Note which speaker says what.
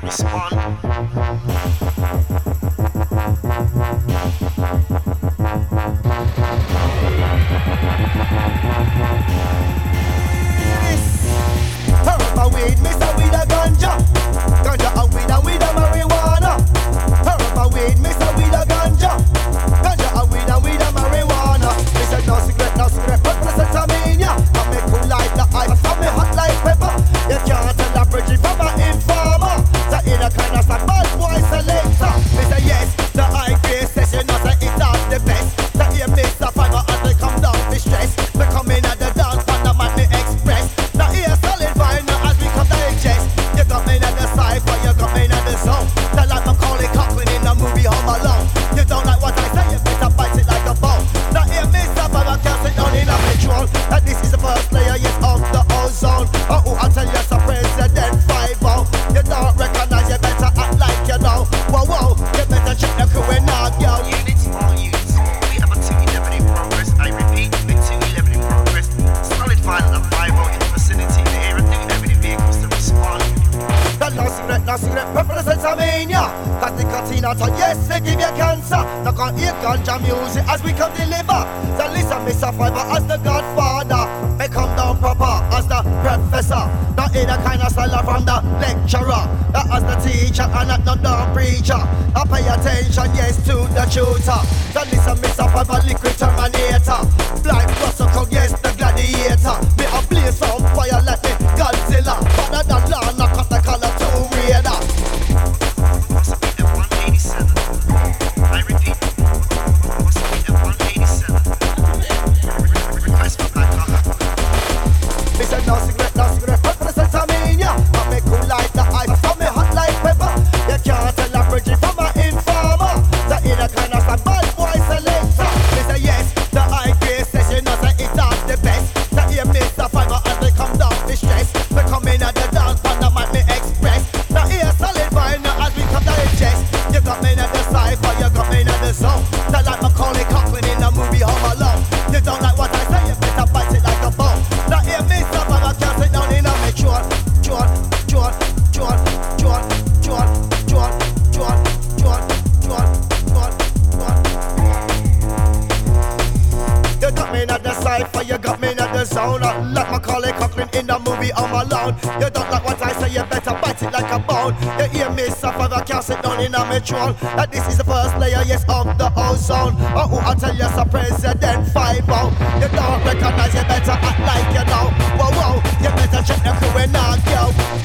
Speaker 1: respond.
Speaker 2: Herb a weed, Mr. Weed a ganja. Ganja a weed a marijuana. Herb a weed, Mr. Weed a ganja. Ganja a weed a marijuana. Mr. No cigarette, but Pennsylvania. I make cool like the ice, I make hot like pepper. You can't tell a Bridget from an informer. The inner kind of some bad boy selector. Mr. Yes, the high grade session, not say it's not the best. The ear Mr. Fiber as they come down to stress. They come in at the dance, and the man me express. The ear solid vinyl as we come digest. You got me at the cypher, you got me at the zone. The like Macaulay Culkin in the movie Home Alone. You don't like what I say, you better bite it like a bone. The ear Mr. Fiber can't sit down in a patrol. That this is the first layer, yes, of the ozone. Oh, I tell you, some President Fiber. You don't recognize, you better act like you know. Whoa, you better check the crew and not yo.
Speaker 1: Units, all units. We have a 211 in progress. I repeat, a 211 in progress. Solid final of 5 in the vicinity. The air and new heavy vehicles to respond.
Speaker 2: The no cigarette, represents Pennsylvania. Cause the cantina told yes, they give you cancer. Now can't hear ganja music as we come deliver. So listen, Mr. Fiber as the Godfather. May come down proper as the professor. Not in a kind of style from the lecturer. Not as the teacher and not the dumb preacher. I pay attention, yes, to the tutor. So listen, Mr. Fiber, liquid terminator. Black Russell, yes, the gladiator. Me a blaze on fire like the Godzilla. Father than law, knock up the color Tomb Raider.
Speaker 1: Must be the 187. I repeat, must be the 187. Request for backup.
Speaker 2: Listen, no cigarette, represents Armenia. I make cool like the ice, I make hot like pepper. You can't tell a Bridget from an informer. The inner kind of some bad boy selector. Listen, yes, the high grade session, not say it's not the best. The ear Mr. Fiber as they come down to stress. They come in at the dance, and the man me express. The ear solid vinyl as we come digest. You got me at the cypher, you got me at the zone. The like Macaulay Culkin in the movie Home Alone. You don't like what I say, you better bite it like a bone. The ear Mr. Fiber can't sit down in a metro. You got me at the cypher, you got me at the zone. Like Macaulay Culkin in the movie Home Alone. You don't like what I say, you better bite it like a bone. You hear me suffer, can't sit down in a metro. That this is the first layer, yes, of the ozone. Oh, I tell you, so President Fiber. You don't recognize, you better act like you know. Whoa, you better check the crew and not go.